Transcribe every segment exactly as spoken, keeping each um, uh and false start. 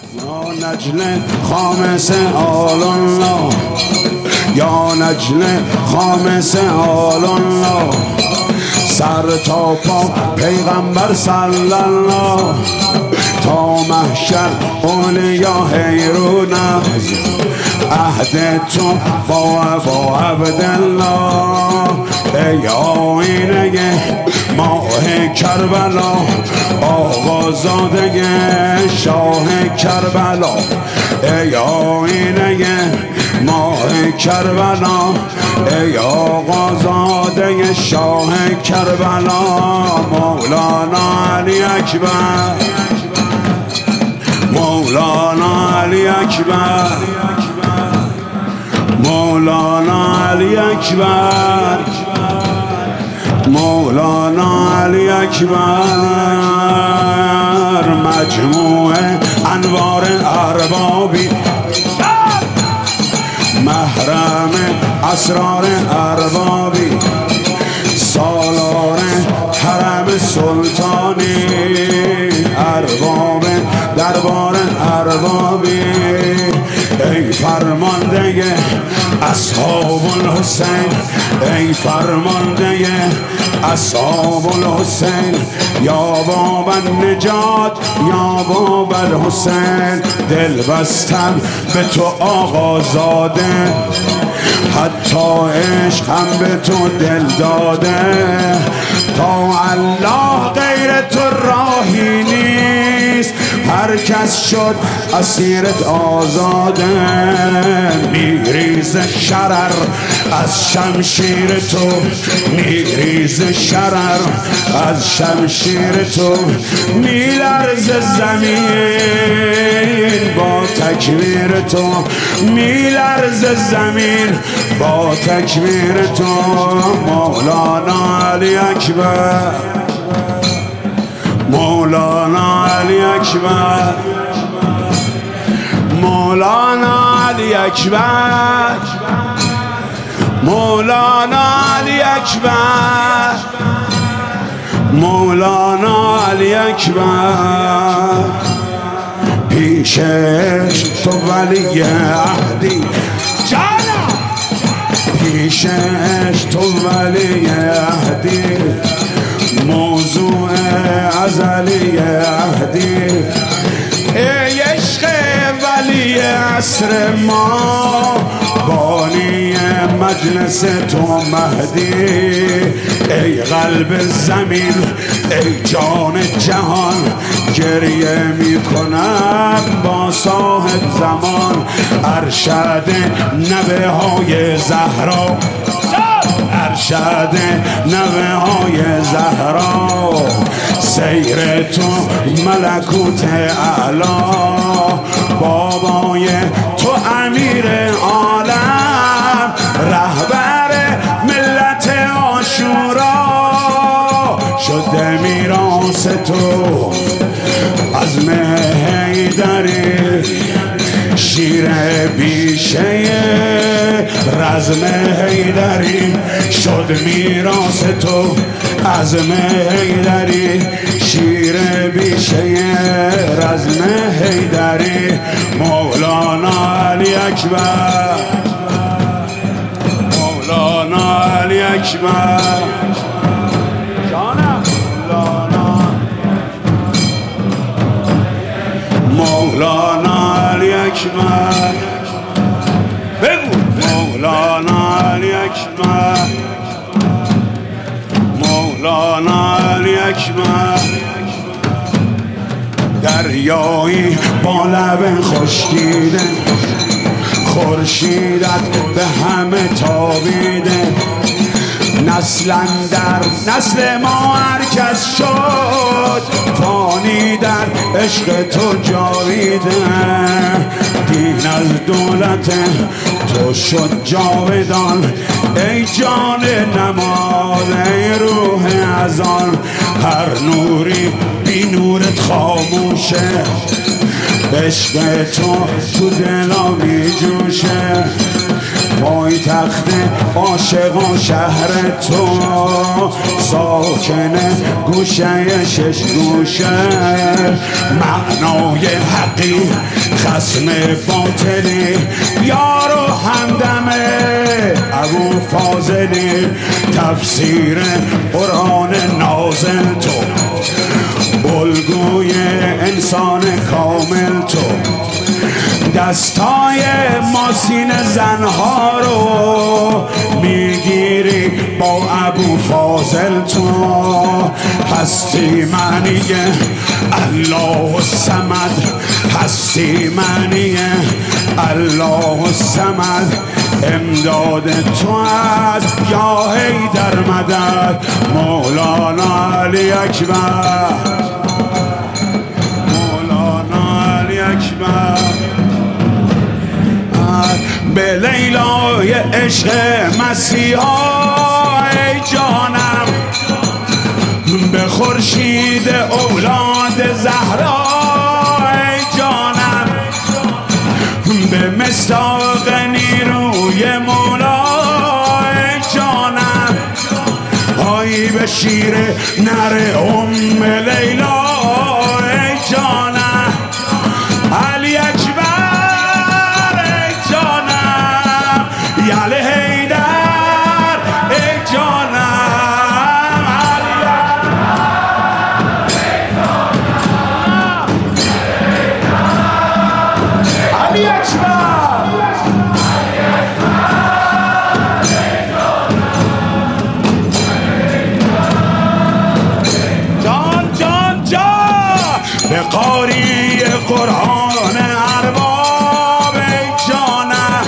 یا نجل خامس آل الله، یا نجل خامس آل الله، سر تا پا پیغمبر صلی الله، تا محشر اولیا حیرونه، عهد تو با با عبدالله. ای آینه ماه کربلا، آقازاده شاه کربلا. ای آینه ماه کربلا، ای آقازاده شاه کربلا. مولانا علی اکبر، مولانا علی اکبر، مولانا علی اکبر، مولانا علی اکبر. مجموع انوار اربابی، محرم اسرار اربابی، سالار حرم سلطانی، ارباب دربار اربابی. ای فرمانده اصحاب الحسین، ای فرمانده اصحاب الحسین، یا باب النجات، یا باب الحسین. دل بستم به تو آقازاده، حتی عشق هم به تو دل داده. تا الله غیر تو راهی نیست، هر کس شد اسیرت آزاده. میریز شرر از شمشیر تو، میریز شرر از شمشیر تو. میلرز زمین با تکبیر تو، میلرز زمین با تکبیر تو. مولانا علی اکبر، مولانا علی اکبر، مولانا علی اکبر، مولانا علی اکبر، مولانا علی اکبر. پیشش تو ولی عهدی جانا، پیشش تو ولی عهدی، موضوع ازلی عهدی. ای عشق ولی عصر ما، بانی مجلس تو مهدی. ای قلب زمین، ای جان جهان، گریه می کنم با صاحب زمان. ارشد نوه های زهرا، ارشد نوه های زهرا. سیر تو ملکوت اعلا، بابای تو امیر عالم، رهبر ملت عاشورا. شده میراث تو عزم حیدری، شیر بیشه رزم حیدری. شد میراث تو عزم حیدری، شیر بیشه رزم حیدری. مولانا علی اکبر، مولانا علی اکبر. جانم مولانا علی اکبر، بگو مولانا علی اکبر، مولانا علی اکبر. دریایی با لب خشکیده، خورشیدت به همه تابیده. نسل در نسل ما هر کس شد، فانی در عشق تو جاویده. دین از دولت تو شد جاودان، ای جان نماز، ای روح ازان. هر نوری بی نورت خاموشه، عشق تو تو دلا می جوشه. پای تخت عاشقان شهر تو، ساکن گوشه شش گوشه، معنای حقی خصم باطلی، یار و همدمه ابو فاضلی، تفسیر قرآن نازل تو، الگوی انسان کامل تو، دستای ماسین زنها رو میگیری با ابو فاضل تو، هستی معنی الله الصمد، هستی معنی الله الصمد، امداد تو از یا حیدر مدد، مولانا علی اکبر، مولانا علی اکبر. به لیلای عشق مسیحا ای جانم، به خورشید اولاد زهرا ای جانم، به مصداق نیروی مولا ای جانم، آی به شیر نر ام لیلا ای جانم، علی اکبر ای جانم، یعلی حیدر ای جانم، علی علی اکبر. جان جان جان به قاری قرآن ارباب ای جانم،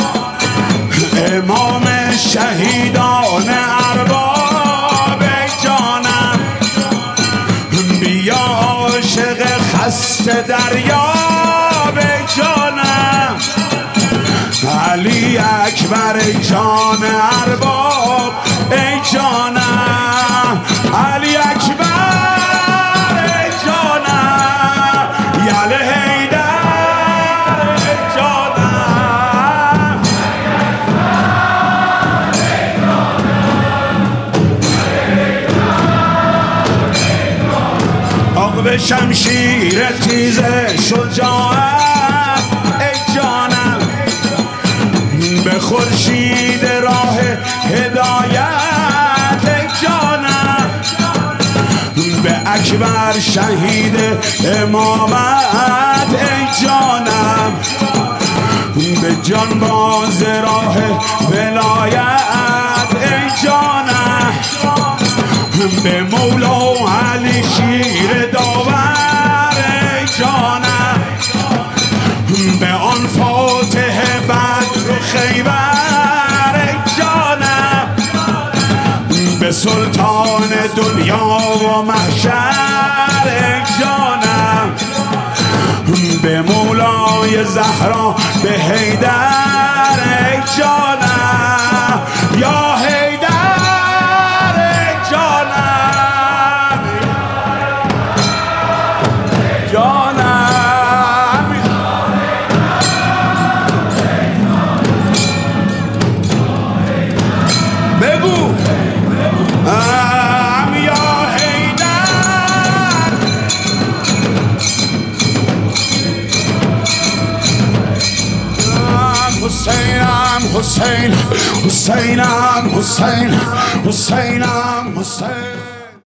امام شهیدان ارباب ای جانم، بیا عاشق خسته دریاب ای جانم، علی اکبر ای جان ارباب ای جانم، علی اکبر ای جانم، یعلی حیدر ای جانم، عقب شمشیر تیز شجاعت ای جانم، به خورشید راه هدایت ای جانم، به اکبر شهید امامت ای جانم، به جانباز راه ولایت ای جانم، به مولا علی شیر داور ای جانم، به آن فاتح بدر خیبر ای جانم، به سلطان دنیا و محشر ای جانم، به مولای زهرا به حیدر ای جانم، یا حیدر ای جانم، جانم بگو ام یا حیدر. حسینم حسین، حسینم حسین، حسینم حسین.